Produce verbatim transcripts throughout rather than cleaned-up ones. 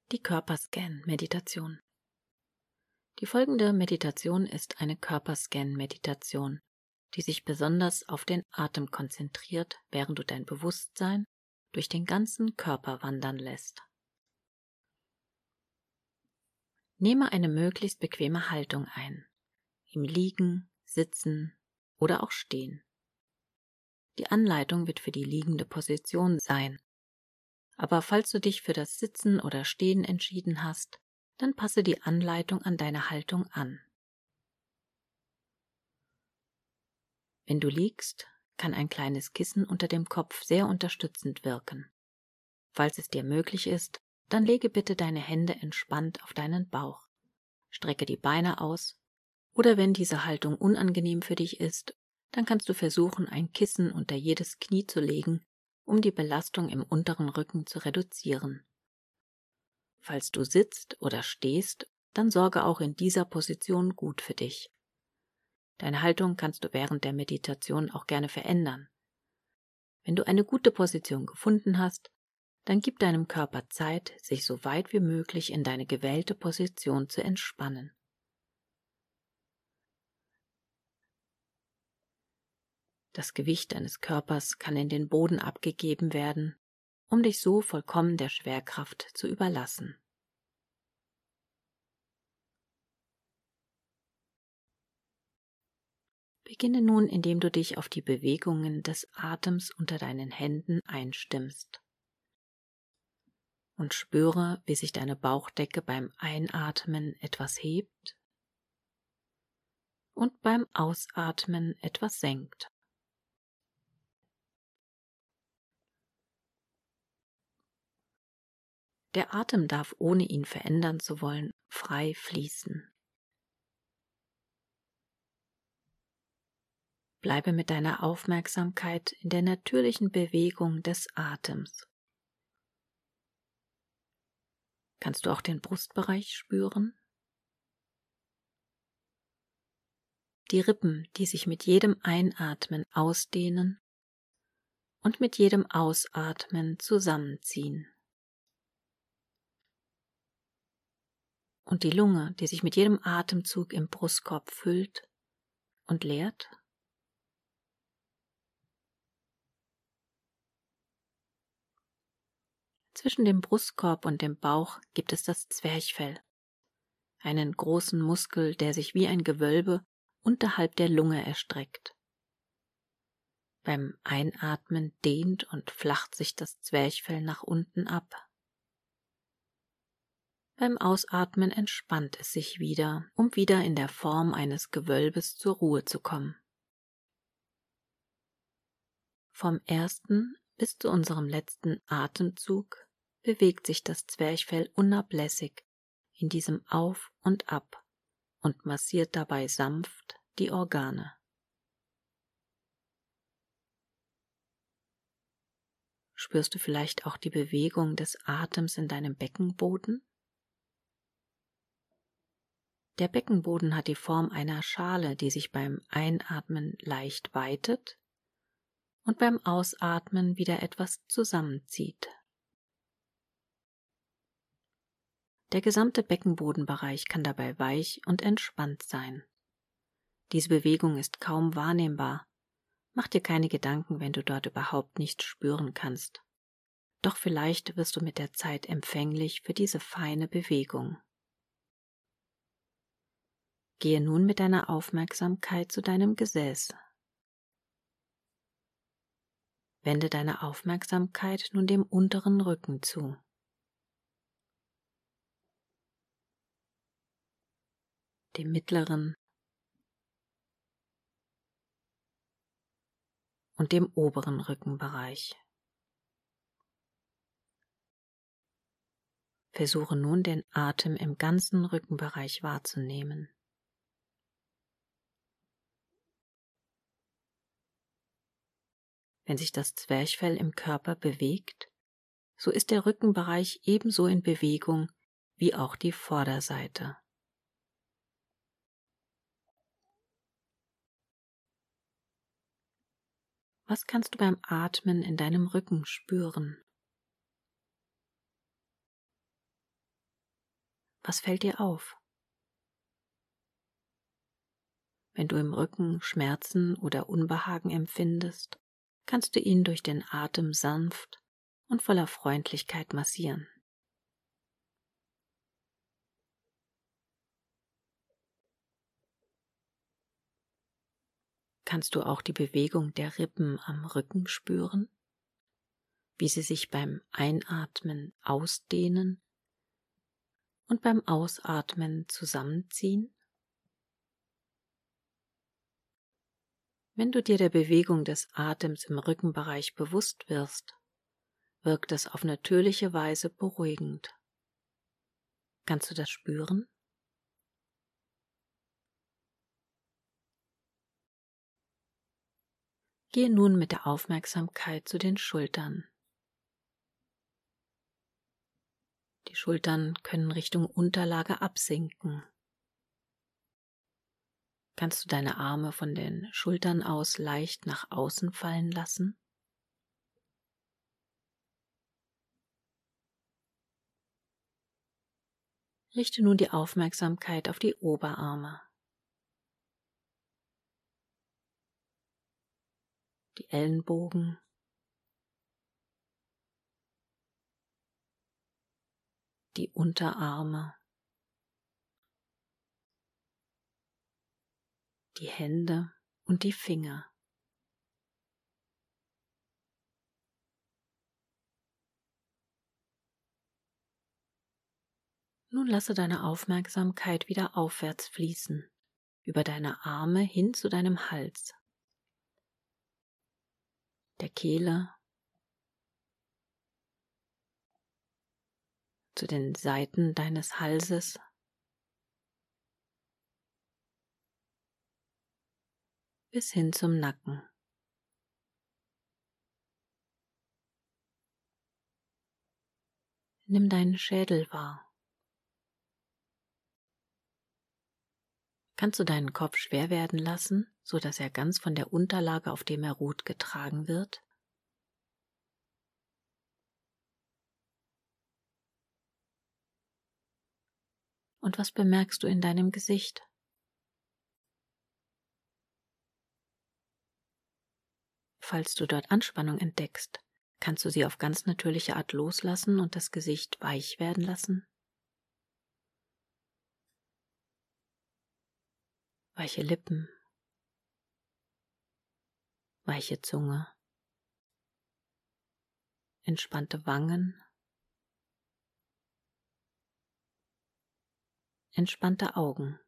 Die Körperscan-Meditation. Die folgende Meditation ist eine Körperscan-Meditation, die sich besonders auf den Atem konzentriert, während du dein Bewusstsein durch den ganzen Körper wandern lässt. Nehme eine möglichst bequeme Haltung ein, im Liegen, Sitzen oder auch Stehen. Die Anleitung wird für die liegende Position sein, aber falls du dich für das Sitzen oder Stehen entschieden hast, dann passe die Anleitung an deine Haltung an. Wenn du liegst, kann ein kleines Kissen unter dem Kopf sehr unterstützend wirken. Falls es dir möglich ist, dann lege bitte deine Hände entspannt auf deinen Bauch, strecke die Beine aus, oder wenn diese Haltung unangenehm für dich ist, dann kannst du versuchen, ein Kissen unter jedes Knie zu legen, um die Belastung im unteren Rücken zu reduzieren. Falls du sitzt oder stehst, dann sorge auch in dieser Position gut für dich. Deine Haltung kannst du während der Meditation auch gerne verändern. Wenn du eine gute Position gefunden hast, dann gib deinem Körper Zeit, sich so weit wie möglich in deine gewählte Position zu entspannen. Das Gewicht deines Körpers kann in den Boden abgegeben werden, um dich so vollkommen der Schwerkraft zu überlassen. Beginne nun, indem du dich auf die Bewegungen des Atems unter deinen Händen einstimmst. Und spüre, wie sich deine Bauchdecke beim Einatmen etwas hebt und beim Ausatmen etwas senkt. Der Atem darf, ohne ihn verändern zu wollen, frei fließen. Bleibe mit deiner Aufmerksamkeit in der natürlichen Bewegung des Atems. Kannst du auch den Brustbereich spüren? Die Rippen, die sich mit jedem Einatmen ausdehnen und mit jedem Ausatmen zusammenziehen. Und die Lunge, die sich mit jedem Atemzug im Brustkorb füllt und leert. Zwischen dem Brustkorb und dem Bauch gibt es das Zwerchfell, einen großen Muskel, der sich wie ein Gewölbe unterhalb der Lunge erstreckt. Beim Einatmen dehnt und flacht sich das Zwerchfell nach unten ab. Beim Ausatmen entspannt es sich wieder, um wieder in der Form eines Gewölbes zur Ruhe zu kommen. Vom ersten bis zu unserem letzten Atemzug bewegt sich das Zwerchfell unablässig in diesem Auf und Ab und massiert dabei sanft die Organe. Spürst du vielleicht auch die Bewegung des Atems in deinem Beckenboden? Der Beckenboden hat die Form einer Schale, die sich beim Einatmen leicht weitet und beim Ausatmen wieder etwas zusammenzieht. Der gesamte Beckenbodenbereich kann dabei weich und entspannt sein. Diese Bewegung ist kaum wahrnehmbar. Mach dir keine Gedanken, wenn du dort überhaupt nichts spüren kannst. Doch vielleicht wirst du mit der Zeit empfänglich für diese feine Bewegung. Gehe nun mit deiner Aufmerksamkeit zu deinem Gesäß. Wende deine Aufmerksamkeit nun dem unteren Rücken zu. Dem mittleren und dem oberen Rückenbereich. Versuche nun, den Atem im ganzen Rückenbereich wahrzunehmen. Wenn sich das Zwerchfell im Körper bewegt, so ist der Rückenbereich ebenso in Bewegung wie auch die Vorderseite. Was kannst du beim Atmen in deinem Rücken spüren? Was fällt dir auf? Wenn du im Rücken Schmerzen oder Unbehagen empfindest, kannst du ihn durch den Atem sanft und voller Freundlichkeit massieren. Kannst du auch die Bewegung der Rippen am Rücken spüren, wie sie sich beim Einatmen ausdehnen und beim Ausatmen zusammenziehen? Wenn du dir der Bewegung des Atems im Rückenbereich bewusst wirst, wirkt es auf natürliche Weise beruhigend. Kannst du das spüren? Gehe nun mit der Aufmerksamkeit zu den Schultern. Die Schultern können Richtung Unterlage absinken. Kannst du deine Arme von den Schultern aus leicht nach außen fallen lassen? Richte nun die Aufmerksamkeit auf die Oberarme. Die Ellenbogen, die Unterarme, die Hände und die Finger. Nun lasse deine Aufmerksamkeit wieder aufwärts fließen, über deine Arme hin zu deinem Hals, der Kehle, zu den Seiten deines Halses, bis hin zum Nacken. Nimm deinen Schädel wahr. Kannst du deinen Kopf schwer werden lassen, so dass er ganz von der Unterlage, auf dem er ruht, getragen wird? Und was bemerkst du in deinem Gesicht? Falls du dort Anspannung entdeckst, kannst du sie auf ganz natürliche Art loslassen und das Gesicht weich werden lassen? Weiche Lippen, weiche Zunge, entspannte Wangen, entspannte Augen.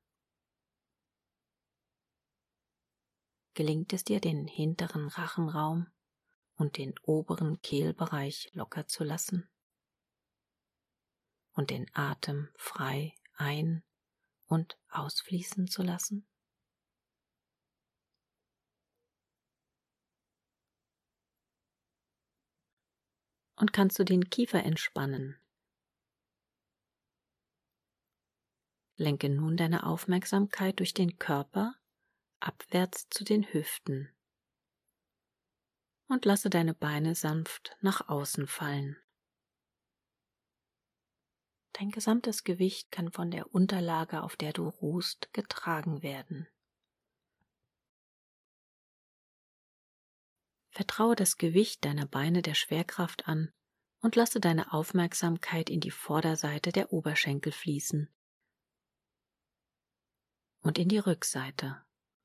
Gelingt es dir, den hinteren Rachenraum und den oberen Kehlbereich locker zu lassen und den Atem frei ein- und ausfließen zu lassen? Und kannst du den Kiefer entspannen? Lenke nun deine Aufmerksamkeit durch den Körper abwärts zu den Hüften und lasse deine Beine sanft nach außen fallen. Dein gesamtes Gewicht kann von der Unterlage, auf der du ruhst, getragen werden. Vertraue das Gewicht deiner Beine der Schwerkraft an und lasse deine Aufmerksamkeit in die Vorderseite der Oberschenkel fließen und in die Rückseite.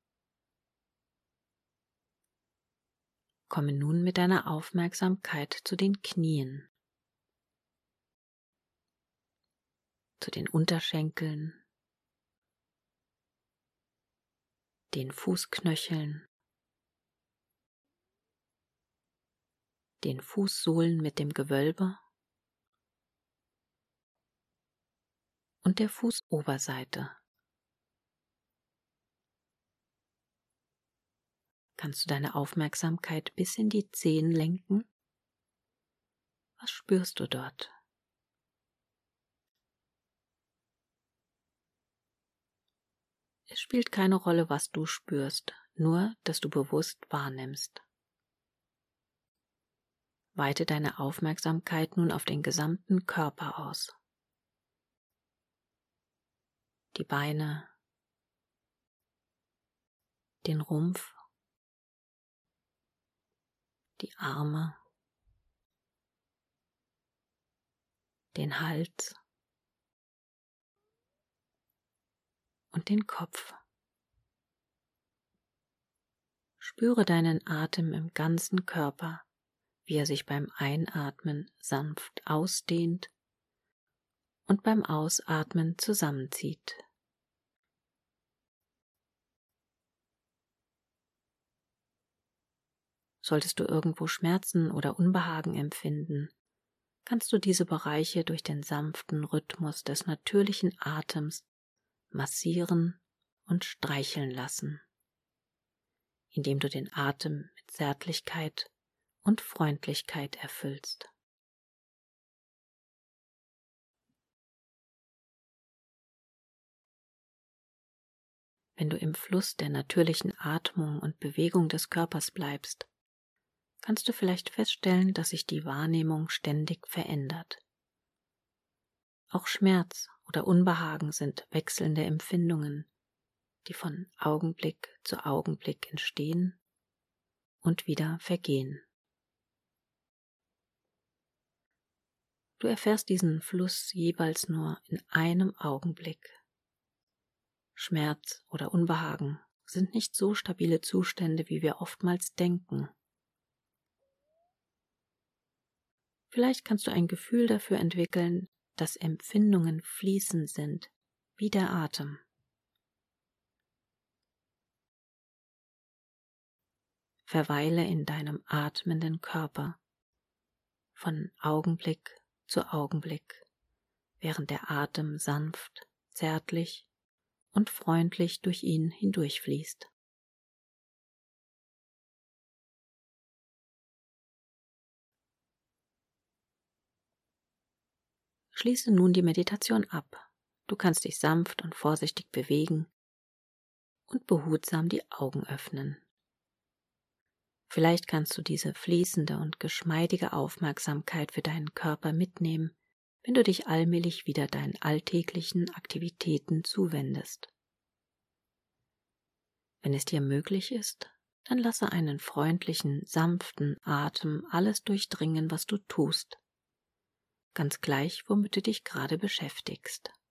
Komme nun mit deiner Aufmerksamkeit zu den Knien, zu den Unterschenkeln, den Fußknöcheln, den Fußsohlen mit dem Gewölbe und der Fußoberseite. Kannst du deine Aufmerksamkeit bis in die Zehen lenken? Was spürst du dort? Es spielt keine Rolle, was du spürst, nur, dass du bewusst wahrnimmst. Weite deine Aufmerksamkeit nun auf den gesamten Körper aus. die Beine, den Rumpf, die Arme, den Hals und den Kopf. Spüre deinen Atem im ganzen Körper, wie er sich beim Einatmen sanft ausdehnt und beim Ausatmen zusammenzieht. Solltest du irgendwo Schmerzen oder Unbehagen empfinden, kannst du diese Bereiche durch den sanften Rhythmus des natürlichen Atems massieren und streicheln lassen, indem du den Atem mit Zärtlichkeit und Freundlichkeit erfüllst. Wenn du im Fluss der natürlichen Atmung und Bewegung des Körpers bleibst, kannst du vielleicht feststellen, dass sich die Wahrnehmung ständig verändert. Auch Schmerz oder Unbehagen sind wechselnde Empfindungen, die von Augenblick zu Augenblick entstehen und wieder vergehen. Du erfährst diesen Fluss jeweils nur in einem Augenblick. Schmerz oder Unbehagen sind nicht so stabile Zustände, wie wir oftmals denken. Vielleicht kannst du ein Gefühl dafür entwickeln, dass Empfindungen fließend sind, wie der Atem. Verweile in deinem atmenden Körper von Augenblick zu Augenblick, während der Atem sanft, zärtlich und freundlich durch ihn hindurchfließt. Schließe nun die Meditation ab. Du kannst dich sanft und vorsichtig bewegen und behutsam die Augen öffnen. Vielleicht kannst du diese fließende und geschmeidige Aufmerksamkeit für deinen Körper mitnehmen, wenn du dich allmählich wieder deinen alltäglichen Aktivitäten zuwendest. Wenn es dir möglich ist, dann lasse einen freundlichen, sanften Atem alles durchdringen, was du tust, ganz gleich, womit du dich gerade beschäftigst.